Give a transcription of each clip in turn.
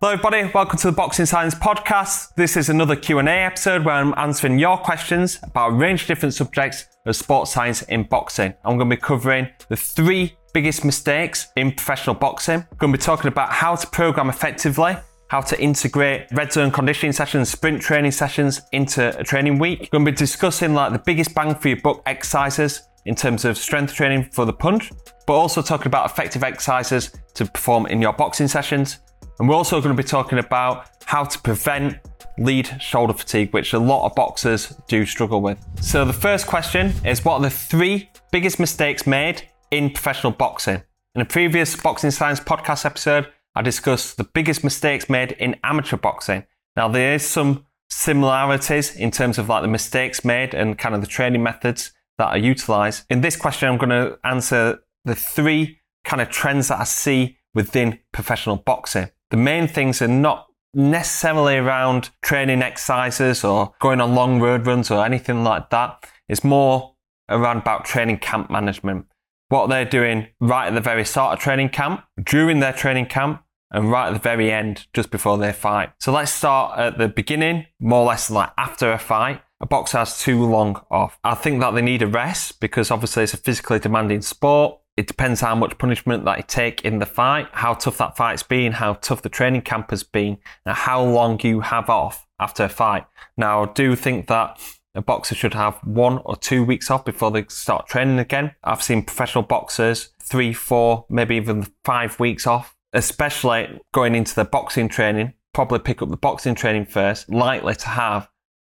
Hello everybody, welcome to the Boxing Science Podcast. This is another Q&A episode where I'm answering your questions about a range of different subjects of sports science in boxing. I'm going to be covering the 3 biggest mistakes in professional boxing. I'm going to be talking about how to program effectively, how to integrate red zone conditioning sessions, sprint training sessions into a training week. I'm going to be discussing the biggest bang for your buck exercises in terms of strength training for the punch, but also talking about effective exercises to perform in your boxing sessions. And we're also going to be talking about how to prevent lead shoulder fatigue, which a lot of boxers do struggle with. So the first question is, what are the 3 biggest mistakes made in professional boxing? In a previous Boxing Science Podcast episode, I discussed the biggest mistakes made in amateur boxing. Now there is some similarities in terms of the mistakes made and kind of the training methods that are utilized. In this question, I'm going to answer the 3 kind of trends that I see within professional boxing. The main things are not necessarily around training exercises or going on long road runs or anything like that. It's more around about training camp management. What they're doing right at the very start of training camp, during their training camp, and right at the very end, just before they fight. So let's start at the beginning, more or less after a fight. A boxer has too long off. I think that they need a rest because obviously it's a physically demanding sport. It depends how much punishment that you take in the fight, how tough that fight's been, how tough the training camp has been, and how long you have off after a fight. Now, I do think that a boxer should have 1 or 2 weeks off before they start training again. I've seen professional boxers 3, 4, maybe even 5 weeks off, especially going into the boxing training. Probably pick up the boxing training first, likely to have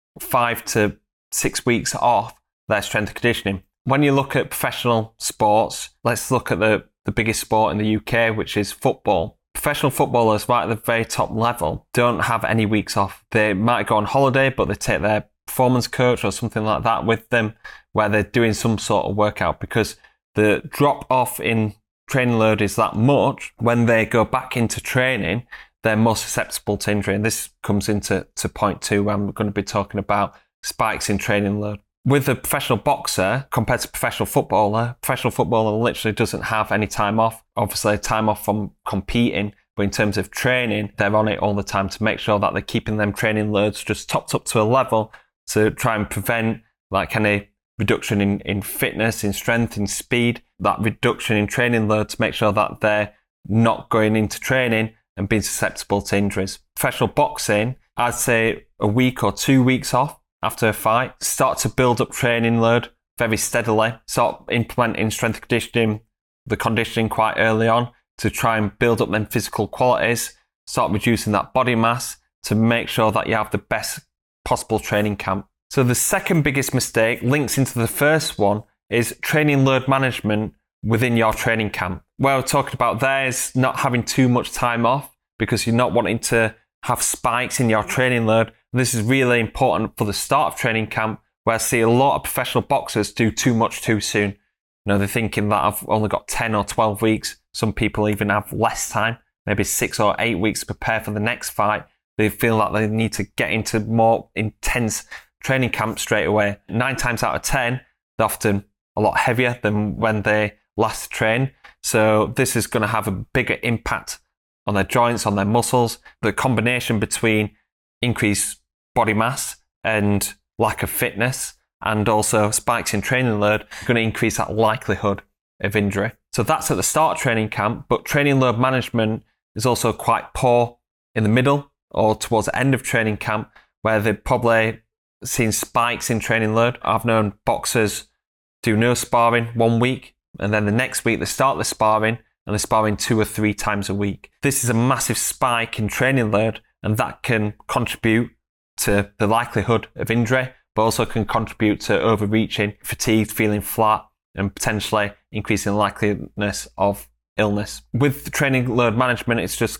5 to 6 weeks off their strength and conditioning. When you look at professional sports, let's look at the biggest sport in the UK, which is football. Professional footballers right at the very top level don't have any weeks off. They might go on holiday, but they take their performance coach or something like that with them where they're doing some sort of workout, because the drop off in training load is that much. When they go back into training, they're more susceptible to injury. And this comes into point 2, where I'm going to be talking about spikes in training load. With a professional boxer compared to professional footballer literally doesn't have any time off. Obviously, time off from competing, but in terms of training, they're on it all the time to make sure that they're keeping them training loads just topped up to a level to try and prevent any reduction in fitness, in strength, in speed, that reduction in training load to make sure that they're not going into training and being susceptible to injuries. Professional boxing, I'd say a week or 2 weeks off after a fight, start to build up training load very steadily, start implementing strength conditioning, the conditioning quite early on to try and build up them physical qualities, start reducing that body mass to make sure that you have the best possible training camp. So the second biggest mistake links into the first one is training load management within your training camp. What we're talking about there is not having too much time off because you're not wanting to have spikes in your training load. This is really important for the start of training camp, where I see a lot of professional boxers do too much too soon. They're thinking that I've only got 10 or 12 weeks. Some people even have less time, maybe 6 or 8 weeks to prepare for the next fight. They feel like they need to get into more intense training camp straight away. 9 times out of 10, they're often a lot heavier than when they last train. So this is going to have a bigger impact on their joints, on their muscles. The combination between increased body mass and lack of fitness and also spikes in training load are going to increase that likelihood of injury. So that's at the start of training camp, but training load management is also quite poor in the middle or towards the end of training camp, where they've probably seen spikes in training load. I've known boxers do no sparring 1 week, and then the next week they start the sparring and they're sparring 2 or 3 times a week. This is a massive spike in training load, and that can contribute to the likelihood of injury, but also can contribute to overreaching, fatigued, feeling flat, and potentially increasing the likeliness of illness. With the training load management, it's just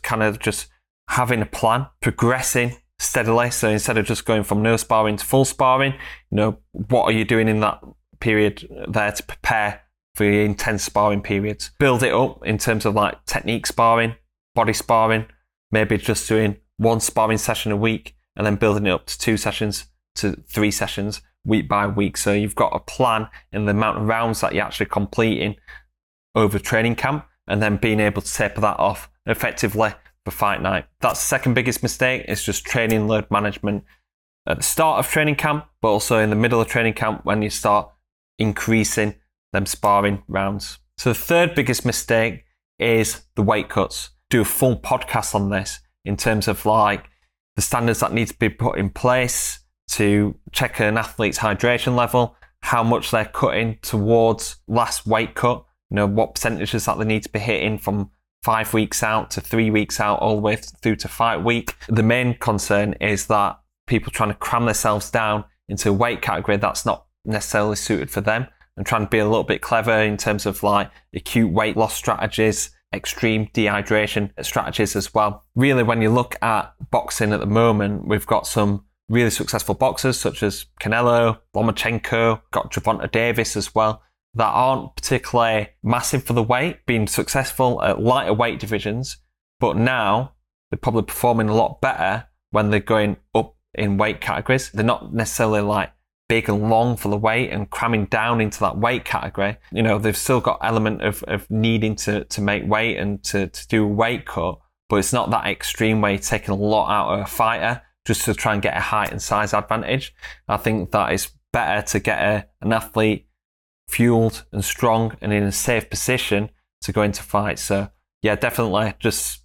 having a plan, progressing steadily. So instead of just going from no sparring to full sparring, what are you doing in that period there to prepare for your intense sparring periods? Build it up in terms of technique sparring, body sparring, maybe just doing 1 sparring session a week and then building it up to 2 sessions to 3 sessions week by week. So you've got a plan in the amount of rounds that you're actually completing over training camp, and then being able to taper that off effectively for fight night. That's the second biggest mistake. It's just training load management at the start of training camp, but also in the middle of training camp when you start increasing them sparring rounds. So the third biggest mistake is the weight cuts. Do a full podcast on this in terms of like the standards that need to be put in place to check an athlete's hydration level, how much they're cutting towards last weight cut, what percentages that they need to be hitting from 5 weeks out to 3 weeks out, all the way through to fight week. The main concern is that people trying to cram themselves down into a weight category that's not necessarily suited for them, and trying to be a little bit clever in terms of like acute weight loss strategies, extreme dehydration strategies as well. Really, when you look at boxing at the moment, we've got some really successful boxers such as Canelo, Lomachenko, got Gervonta Davis as well, that aren't particularly massive for the weight, being successful at lighter weight divisions, but now they're probably performing a lot better when they're going up in weight categories. They're not necessarily like big and long for the weight and cramming down into that weight category. They've still got element of needing to make weight and to do a weight cut, but it's not that extreme where you're taking a lot out of a fighter just to try and get a height and size advantage. I think that it's better to get an athlete fueled and strong and in a safe position to go into fights. So yeah, definitely just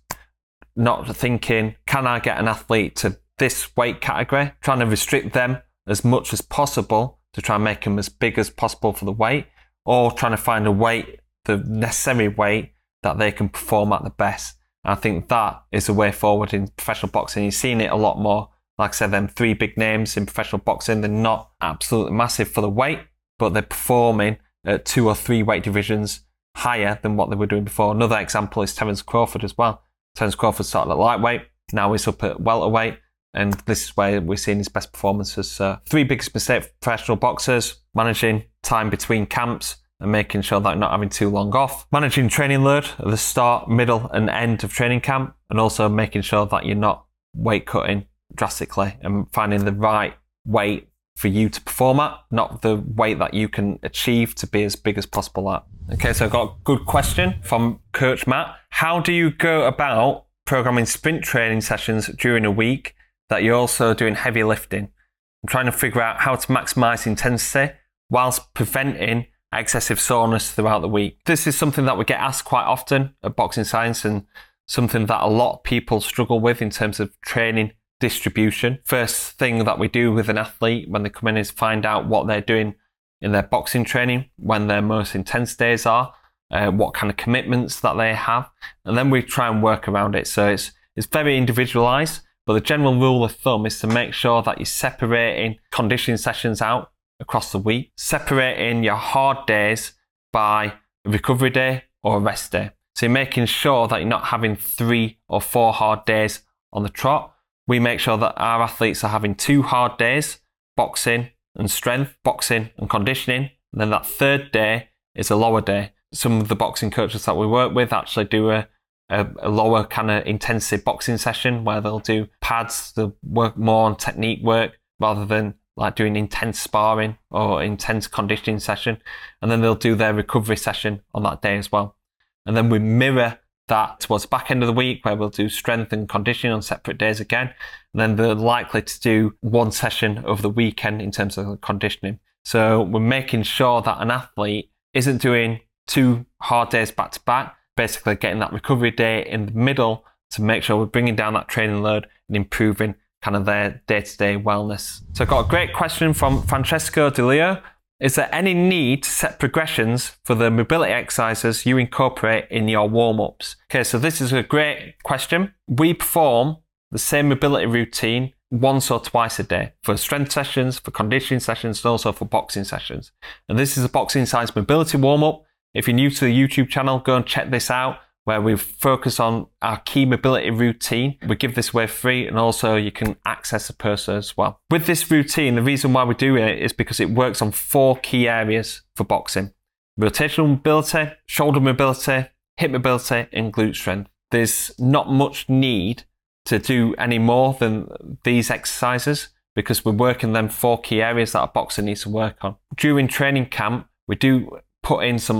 not thinking, can I get an athlete to this weight category? Trying to restrict them as much as possible to try and make them as big as possible for the weight, or trying to find a weight, the necessary weight that they can perform at the best. I think that is the way forward in professional boxing. You're seeing it a lot more. Like I said, them three big names in professional boxing, they're not absolutely massive for the weight, but they're performing at 2 or 3 weight divisions higher than what they were doing before. Another example is Terence Crawford as well. Terence Crawford started at lightweight, now he's up at welterweight, and this is where we're seeing his best performances. 3 biggest mistakes for professional boxers: managing time between camps and making sure that you're not having too long off, managing training load at the start, middle and end of training camp, and also making sure that you're not weight cutting drastically and finding the right weight for you to perform at, not the weight that you can achieve to be as big as possible at. Okay, so I've got a good question from Coach Matt. How do you go about programming sprint training sessions during a week that you're also doing heavy lifting? I'm trying to figure out how to maximize intensity whilst preventing excessive soreness throughout the week. This is something that we get asked quite often at Boxing Science, and something that a lot of people struggle with in terms of training distribution. First thing that we do with an athlete when they come in is find out what they're doing in their boxing training, when their most intense days are, what kind of commitments that they have, and then we try and work around it. So it's very individualized, but the general rule of thumb is to make sure that you're separating conditioning sessions out across the week, separating your hard days by a recovery day or a rest day. So you're making sure that you're not having 3 or 4 hard days on the trot. We make sure that our athletes are having 2 hard days, boxing and strength, boxing and conditioning, and then that third day is a lower day. Some of the boxing coaches that we work with actually do a lower kind of intensive boxing session where they'll do pads, they'll work more on technique work rather than like doing intense sparring or intense conditioning session. And then they'll do their recovery session on that day as well. And then we mirror that towards the back end of the week where we'll do strength and conditioning on separate days again. And then they're likely to do 1 session over the weekend in terms of conditioning. So we're making sure that an athlete isn't doing 2 hard days back to back, basically getting that recovery day in the middle to make sure we're bringing down that training load and improving kind of their day-to-day wellness. So I've got a great question from Francesco De Leo. Is there any need to set progressions for the mobility exercises you incorporate in your warm-ups? Okay, so this is a great question. We perform the same mobility routine once or twice a day for strength sessions, for conditioning sessions, and also for boxing sessions. And this is a Boxing Science mobility warm-up. If you're new to the YouTube channel, go and check this out, where we focus on our key mobility routine. We give this away free, and also you can access the person as well. With this routine, the reason why we do it is because it works on 4 key areas for boxing: rotational mobility, shoulder mobility, hip mobility, and glute strength. There's not much need to do any more than these exercises because we're working them 4 key areas that a boxer needs to work on. During training camp, we do put in some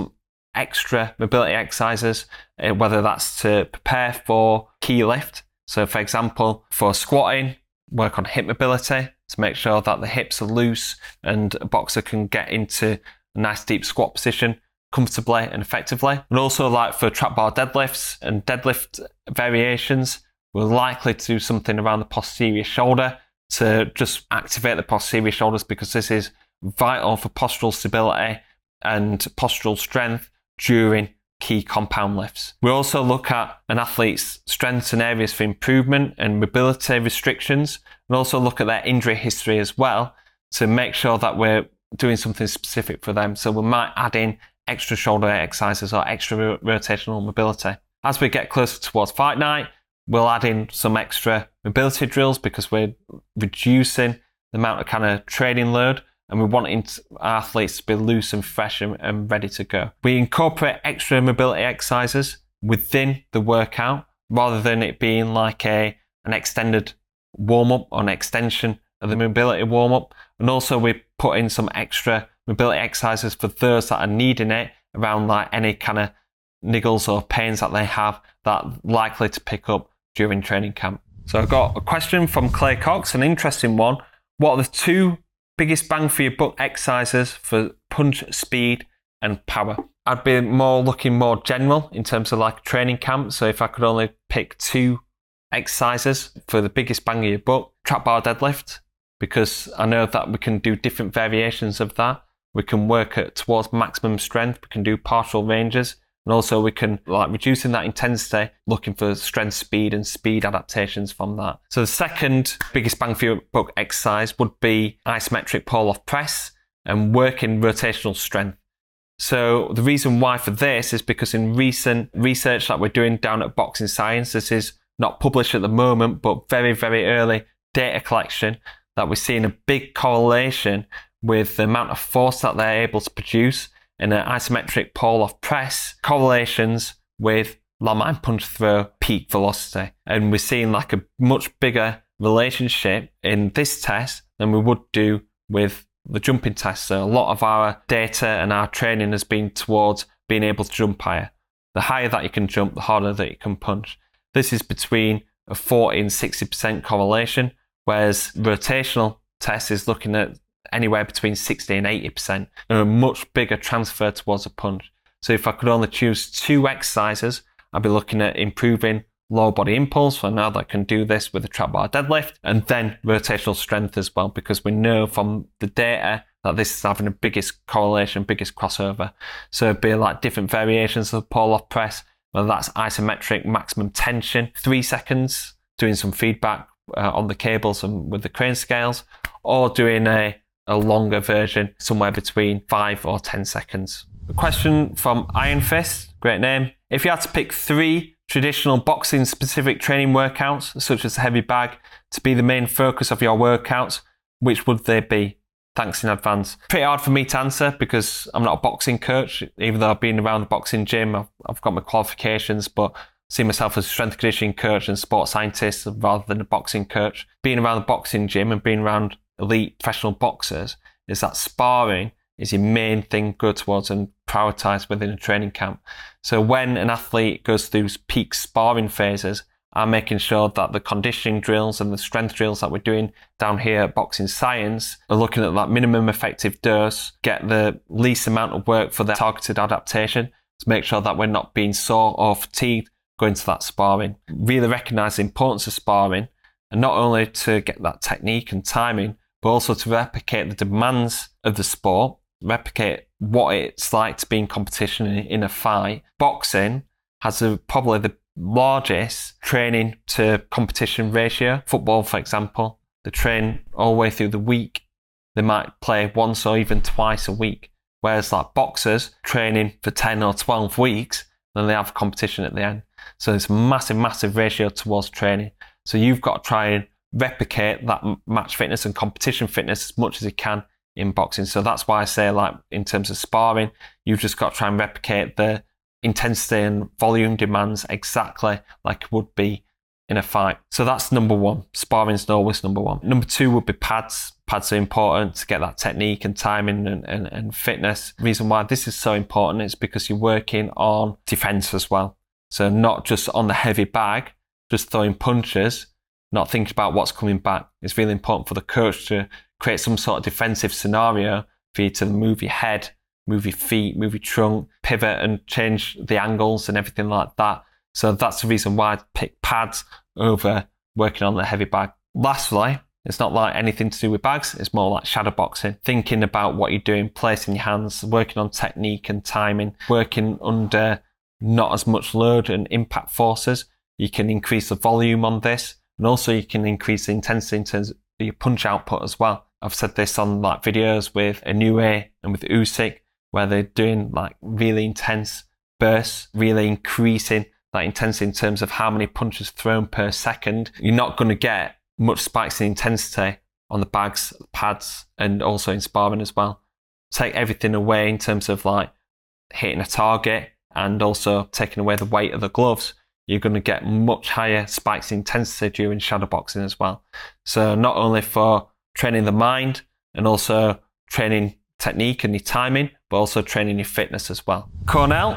extra mobility exercises, whether that's to prepare for key lift. So for example, for squatting, work on hip mobility to make sure that the hips are loose and a boxer can get into a nice deep squat position comfortably and effectively. And also like for trap bar deadlifts and deadlift variations, we're likely to do something around the posterior shoulder to just activate the posterior shoulders, because this is vital for postural stability and postural strength during key compound lifts. We also look at an athlete's strengths and areas for improvement and mobility restrictions, and also look at their injury history as well to make sure that we're doing something specific for them. So we might add in extra shoulder exercises or extra rotational mobility. As we get closer towards fight night, we'll add in some extra mobility drills because we're reducing the amount of kind of training load, and we want our athletes to be loose and fresh and ready to go. We incorporate extra mobility exercises within the workout rather than it being like an extended warm-up or an extension of the mobility warm-up. And also we put in some extra mobility exercises for those that are needing it around like any kind of niggles or pains that they have that are likely to pick up during training camp. So I've got a question from Clay Cox, an interesting one. What are the two biggest bang for your buck exercises for punch speed and power? I'd be looking more general in terms of like training camp. So if I could only pick two exercises for the biggest bang of your buck, trap bar deadlift, because I know that we can do different variations of that. We can work towards maximum strength. We can do partial ranges. And also we can like reducing that intensity, looking for strength, speed and speed adaptations from that. So the second biggest bang for your buck exercise would be isometric pull-off press and working rotational strength. So the reason why for this is because in recent research that we're doing down at Boxing Science, this is not published at the moment, but very, very early data collection, that we're seeing a big correlation with the amount of force that they're able to produce in an isometric pull-off press, correlations with landmine punch throw peak velocity. And we're seeing like a much bigger relationship in this test than we would do with the jumping test. So a lot of our data and our training has been towards being able to jump higher. The higher that you can jump, the harder that you can punch. This is between a 40 and 60% correlation, whereas rotational test is looking at anywhere between 60 and 80%, and a much bigger transfer towards a punch. So if I could only choose two exercises, I'd be looking at improving lower body impulse. I know that I can do this with a trap bar deadlift, and then rotational strength as well, because we know from the data that this is having the biggest correlation, biggest crossover. So it'd be like different variations of the pull-off press, whether that's isometric maximum tension, 3 seconds, doing some feedback on the cables and with the crane scales, or doing a longer version, somewhere between 5 or 10 seconds. A question from Iron Fist, great name. If you had to pick 3 traditional boxing specific training workouts, such as the heavy bag, to be the main focus of your workouts, which would they be? Thanks in advance. Pretty hard for me to answer because I'm not a boxing coach, even though I've been around the boxing gym, I've got my qualifications, but see myself as a strength conditioning coach and sports scientist rather than a boxing coach. Being around the boxing gym and being around elite professional boxers is that sparring is your main thing go towards and prioritize within a training camp. So when an athlete goes through peak sparring phases, I'm making sure that the conditioning drills and the strength drills that we're doing down here at Boxing Science are looking at that minimum effective dose, get the least amount of work for the targeted adaptation to make sure that we're not being sore or fatigued going to that sparring. Really recognize the importance of sparring, and not only to get that technique and timing, but also to replicate the demands of the sport, replicate what it's like to be in competition in a fight. Boxing has probably the largest training to competition ratio. Football, for example, they train all the way through the week. They might play once or even twice a week. Whereas like boxers training for 10 or 12 weeks, then they have competition at the end. So it's a massive, massive ratio towards training. So you've got to try and replicate that match fitness and competition fitness as much as you can in boxing. So that's why I say, like, in terms of sparring, you've just got to try and replicate the intensity and volume demands exactly like it would be in a fight. So that's number one. Sparring's always number one. Number two would be pads. Pads are important to get that technique and timing and fitness. The reason why this is so important is because you're working on defense as well. So not just on the heavy bag, just throwing punches, not thinking about what's coming back. It's really important for the coach to create some sort of defensive scenario for you to move your head, move your feet, move your trunk, pivot and change the angles and everything like that. So that's the reason why I pick pads over working on the heavy bag. Lastly, it's not like anything to do with bags. It's more like shadow boxing, thinking about what you're doing, placing your hands, working on technique and timing, working under not as much load and impact forces. You can increase the volume on this, and also you can increase the intensity in terms of your punch output as well. I've said this on like videos with Inoue and with Usyk, where they're doing like really intense bursts, really increasing that intensity in terms of how many punches thrown per second. You're not going to get much spikes in intensity on the bags, pads, and also in sparring as well. Take everything away in terms of like hitting a target and also taking away the weight of the gloves. You're going to get much higher spikes in intensity during shadow boxing as well. So not only for training the mind and also training technique and your timing, but also training your fitness as well. Cornell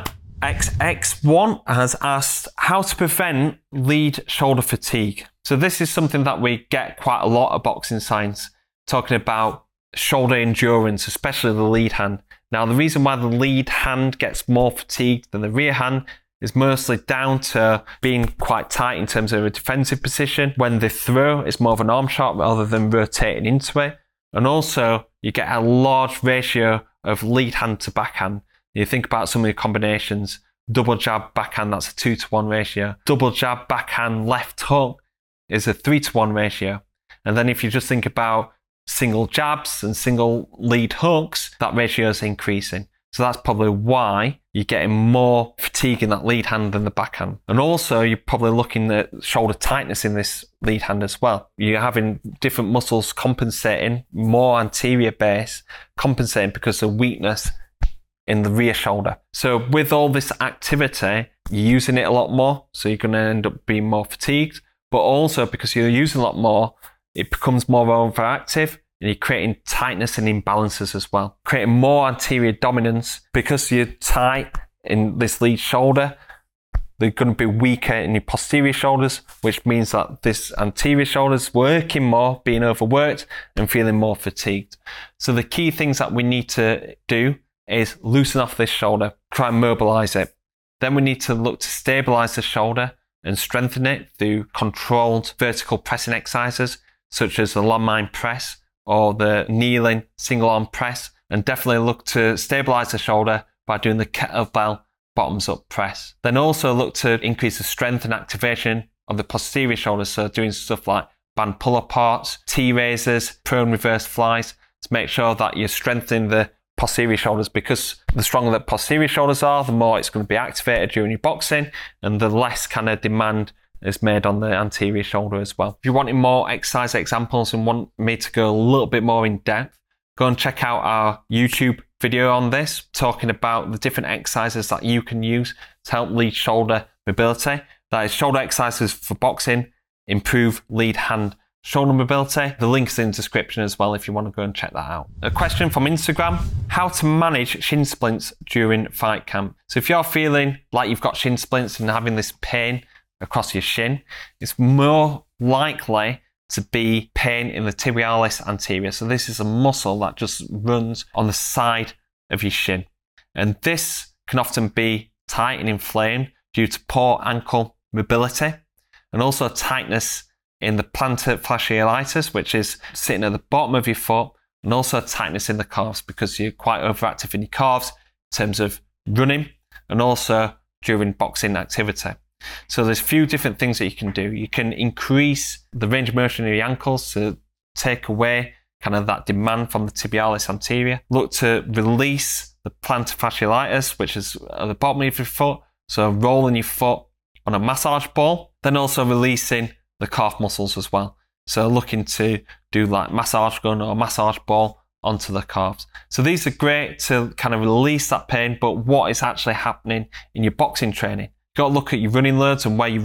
XX1 has asked how to prevent lead shoulder fatigue. So this is something that we get quite a lot of boxing science, talking about shoulder endurance, especially the lead hand. Now, the reason why the lead hand gets more fatigued than the rear hand is mostly down to being quite tight in terms of a defensive position. When they throw, it's more of an arm shot rather than rotating into it. And also, you get a large ratio of lead hand to backhand. You think about some of the combinations, double jab, backhand, that's a 2-to-1 ratio. Double jab, backhand, left hook is a 3-to-1 ratio. And then if you just think about single jabs and single lead hooks, that ratio is increasing. So that's probably why you're getting more fatigue in that lead hand than the backhand. And also you're probably looking at shoulder tightness in this lead hand as well. You're having different muscles compensating, more anterior base, compensating because of weakness in the rear shoulder. So with all this activity, you're using it a lot more, so you're going to end up being more fatigued. But also because you're using a lot more, it becomes more overactive, and you're creating tightness and imbalances as well. Creating more anterior dominance because you're tight in this lead shoulder. They're going to be weaker in your posterior shoulders, which means that this anterior shoulder is working more, being overworked and feeling more fatigued. So the key things that we need to do is loosen off this shoulder, try and mobilize it. Then we need to look to stabilize the shoulder and strengthen it through controlled vertical pressing exercises, such as the landmine press or the kneeling single arm press, and definitely look to stabilize the shoulder by doing the kettlebell bottoms up press. Then also look to increase the strength and activation of the posterior shoulder, so doing stuff like band pull aparts, T-raises, prone reverse flies, to make sure that you're strengthening the posterior shoulders, because the stronger the posterior shoulders are, the more it's going to be activated during your boxing, and the less kind of demand is made on the anterior shoulder as well. If you're wanting more exercise examples and want me to go a little bit more in depth, go and check out our YouTube video on this, talking about the different exercises that you can use to help lead shoulder mobility. That is shoulder exercises for boxing, improve lead hand shoulder mobility. The link's in the description as well if you want to go and check that out. A question from Instagram: how to manage shin splints during fight camp. So if you're feeling like you've got shin splints and having this pain across your shin, it's more likely to be pain in the tibialis anterior. So this is a muscle that just runs on the side of your shin. And this can often be tight and inflamed due to poor ankle mobility, and also tightness in the plantar fasciitis, which is sitting at the bottom of your foot, and also tightness in the calves because you're quite overactive in your calves in terms of running and also during boxing activity. So there's a few different things that you can do. You can increase the range of motion of your ankles to take away kind of that demand from the tibialis anterior. Look to release the plantar fasciitis, which is at the bottom of your foot. So rolling your foot on a massage ball, then also releasing the calf muscles as well. So looking to do like massage gun or massage ball onto the calves. So these are great to kind of release that pain, but what is actually happening in your boxing training? You've got to look at your running loads and where you're running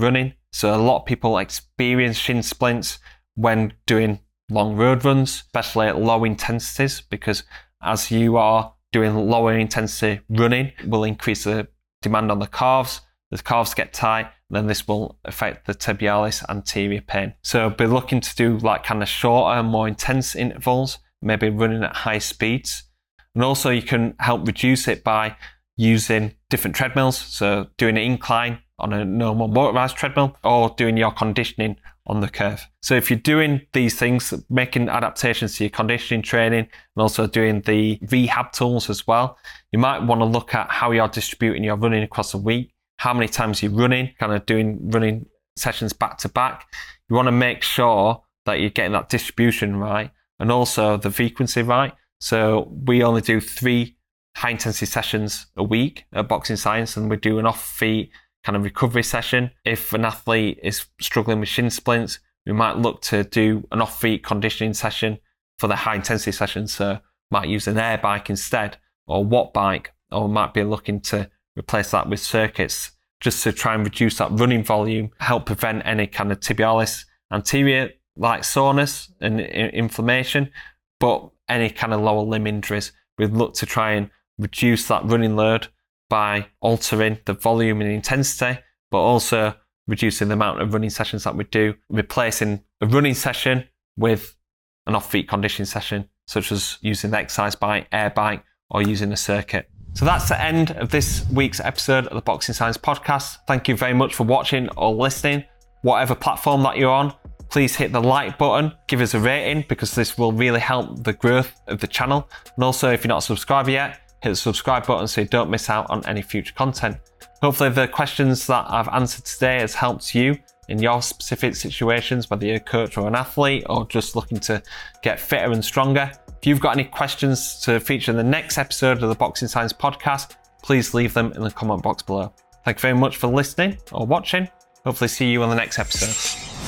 So a lot of people experience shin splints when doing long road runs, especially at low intensities, because as you are doing lower intensity running, it will increase the demand on the calves get tight, and then this will affect the tibialis anterior pain. So be looking to do like kind of shorter, more intense intervals, maybe running at high speeds. And also you can help reduce it by using different treadmills. So doing an incline on a normal motorized treadmill or doing your conditioning on the curve. So if you're doing these things, making adaptations to your conditioning training and also doing the rehab tools as well, you might want to look at how you're distributing your running across the week, how many times you're running, kind of doing running sessions back to back. You want to make sure that you're getting that distribution right and also the frequency right. So we only do 3 high intensity sessions a week at Boxing Science, and we do an off feet kind of recovery session. If an athlete is struggling with shin splints, we might look to do an off feet conditioning session for the high intensity session. So might use an air bike instead, or watt bike, or might be looking to replace that with circuits just to try and reduce that running volume, help prevent any kind of tibialis anterior like soreness and inflammation, but any kind of lower limb injuries. We'd look to try and reduce that running load by altering the volume and intensity, but also reducing the amount of running sessions that we do, replacing a running session with an off-feet conditioning session, such as using the exercise bike, air bike, or using a circuit. So that's the end of this week's episode of the Boxing Science Podcast. Thank you very much for watching or listening. Whatever platform that you're on, please hit the like button, give us a rating, because this will really help the growth of the channel. And also, if you're not a subscriber yet, hit the subscribe button so you don't miss out on any future content. Hopefully the questions that I've answered today has helped you in your specific situations, whether you're a coach or an athlete or just looking to get fitter and stronger. If you've got any questions to feature in the next episode of the Boxing Science Podcast, please leave them in the comment box below. Thank you very much for listening or watching. Hopefully see you on the next episode.